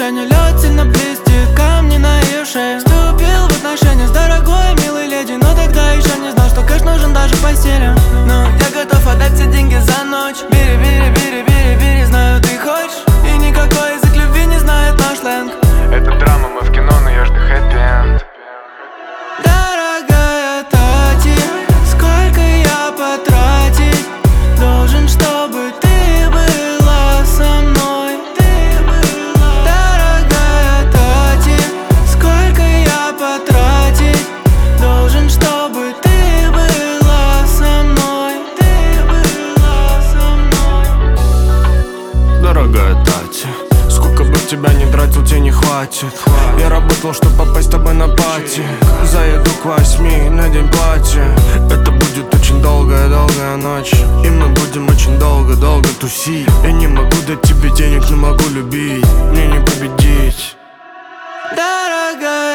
мишенью, лед сильно блестит, камни на ее шее. Вступил в отношения с дорогой, милой леди, но тогда еще не знал, что кэш нужен даже в постели. Но я готов отдать все деньги за ночь. Бери, бери, бери, бери, бери, знаю, ты хочешь. И никакой язык любви не знает наш сленг. Это драма, мы в кино, но я жду хэппи-энд. Дорогая Тати, сколько я потратить должен, чтобы ты была со мной? Дорогая Тати, сколько я потратить должен, чтобы ты была со мной? Дорогая Тати, сколько бы в тебя не тратил, тебе не хватит. Я работал, чтобы попасть с тобой на пати. Заеду к 8, надень платье. Это будет очень долгая ночь, и мы будем очень долго тусить. Я не могу дать тебе денег, но могу любить. Мне не победить. Дорогая